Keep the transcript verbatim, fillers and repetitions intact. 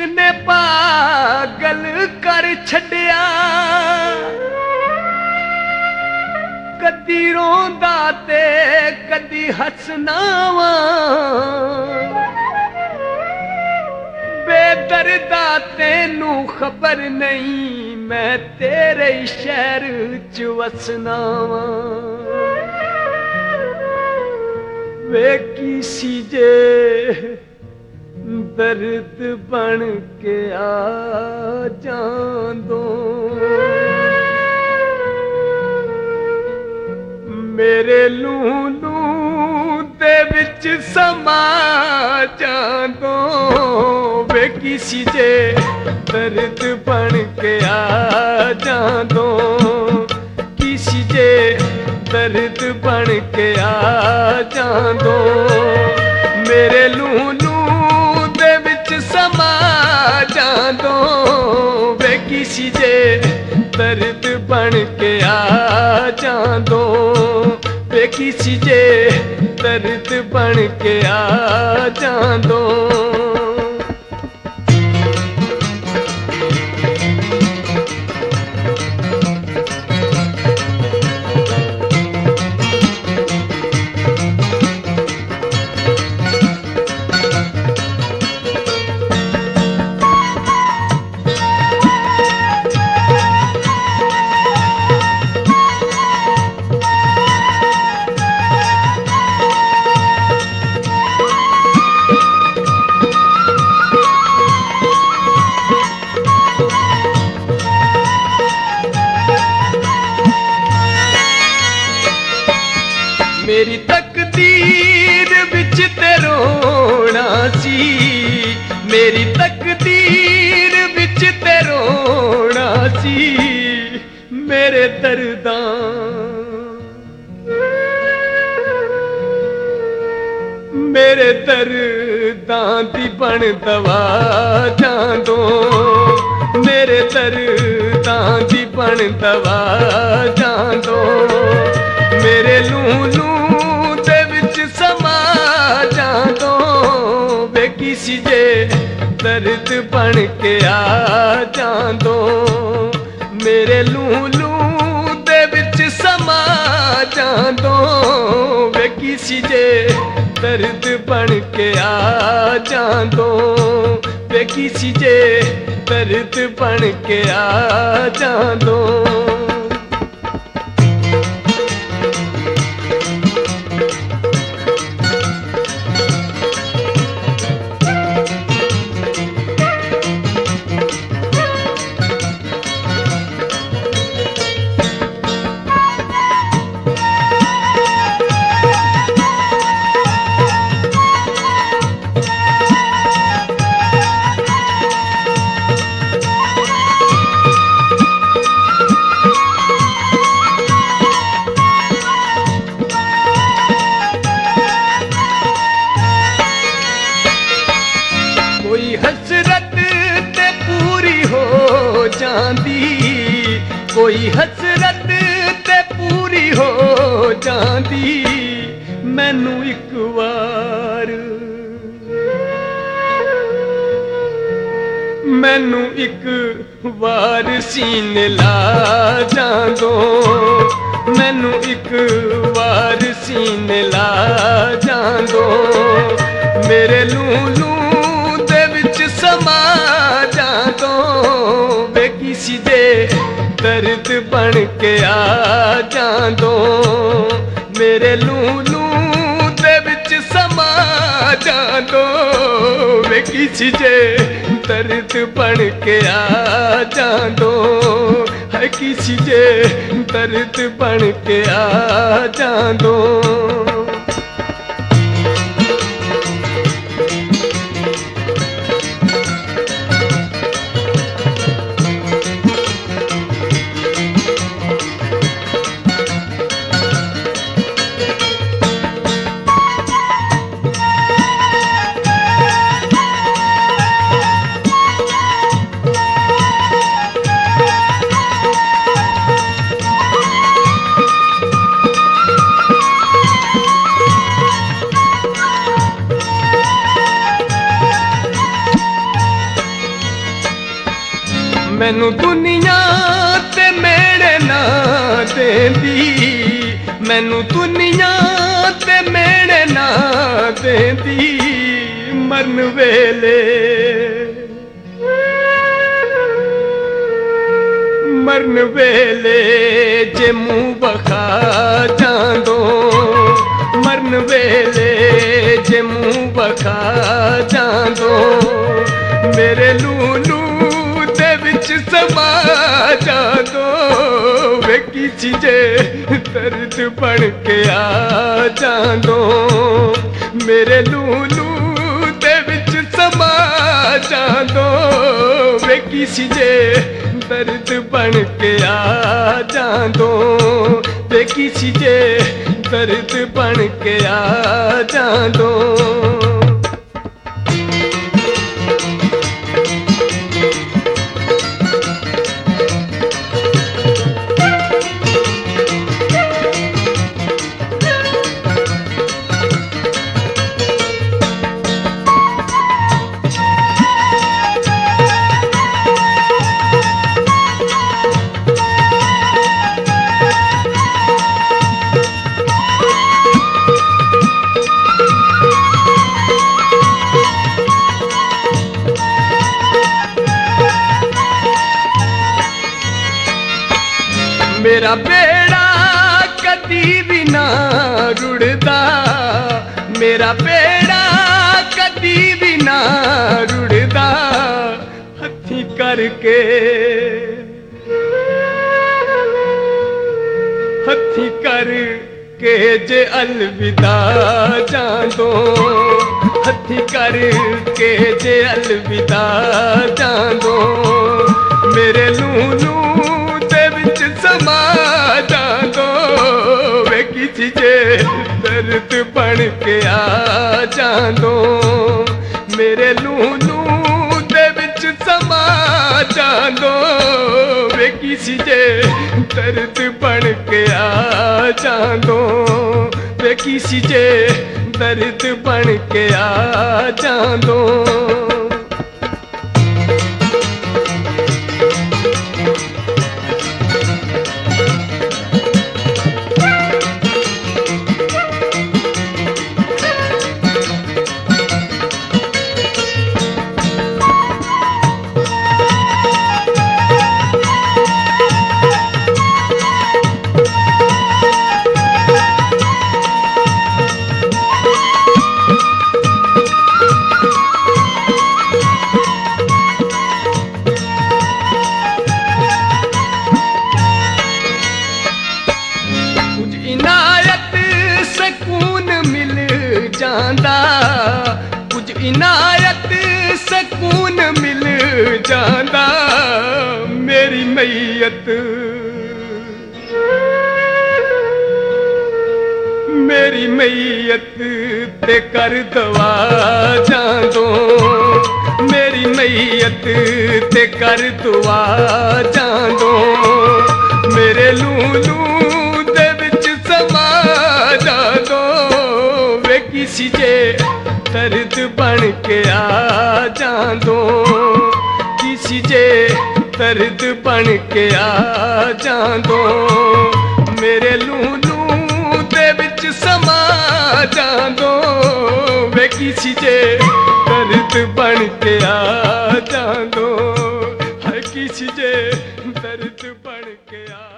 ने पागल कर छड्या, कदी रोंदा ते कदी हसना वा, बेदर्दा तेनू खबर नहीं मैं तेरे शहर च वसना वा। वे किसी जे दर्द बन के आ जांदो, मेरे लूलू दे विच समा जांदो। वे किसी जे दर्द बन के आ जांदो, किसी जे दर्द बन के आ जांदो, मेरे लूलू दे विच समा जांदो। वे किसी जे दर्द बन के आ जांदो, वे किसी जे दर्द बन के आ जांदो। मेरी तकदीर विच ते रोना सी, मेरी तकदीर विच ते रोना सी, मेरे दर्दां मेरे दर्दां दी बन दवा जांदो, मेरे दर्दां दी बन दवा जांदो, मेरे लूलू दे विच समा जांदो। वे किसी जे दर्द बन के आ जांदो, मेरे लूलू दे विच समा जांदो। वे किसी जे दर्द बन के आ जांदो, वे किसी जे दर्द बन के आ जांदो। कोई हसरत ते पूरी हो जांदी, कोई हसरत ते पूरी हो जांदी, मैनू एक वार मैनू एक वार सीने ला जांदो, मैनू एक वार सीने ला जांदो, मेरे लूलू दे विच समा जांदो। वे किसी दे दर्द बन के आ जांदो, मेरे लूलू दे विच समा जांदो। वे किसी जे दर्द बन के आ जांदो, है किसी जे दर्द बन के आ जांदो। मैनू दुनिया ते मेरे ना देंदी, मैनू दुनिया ते मेरे ना देंदी, मरन वेले मरन वेले जे मुँह बखा जांदो, मरन वेले जे मुँह बखा जांदो, मेरे लूलू दे विच समा जांदो, वे किसी जे दर्द बन के आ जांदो, मेरे लूलू दे विच समा जांदो, वे किसी जे दर्द बन के आ जांदो, वे किसी जे दर्द बन के आ जांदो। मेरा बेड़ा कदी भी ना रुड़दा, मेरा बेड़ा कदी भी ना रुड़दा, हथी करके हथी करके जे अलविदा जांदो, हथी करके जे अलविदा जांदो, मेरे लूलू समा जांदो, वे किसी जे दर्द बन के आ जांदो, मेरे लूलू दे विच समा जांदो, वे किसी जे दर्द बन के आ जांदो, वे किसी जे दर्द बन के आ जांदो। कुछ इनायत सकून मिल जांदा, मेरी मैयत मेरी मैयत ते कर दवा जांदो, मेरी मैयत ते कर दुआ जांदो, मेरे लूलू दे विच समा जांदो, वे किसी जे दर्द बन के आ जांदो, किसी जे दर्द बन के आ जांदो, मेरे लूलू दे विच समा जांदो, वे किसी जे दर्द बन के आ जांदो, हर किसी जे दर्द बन के आ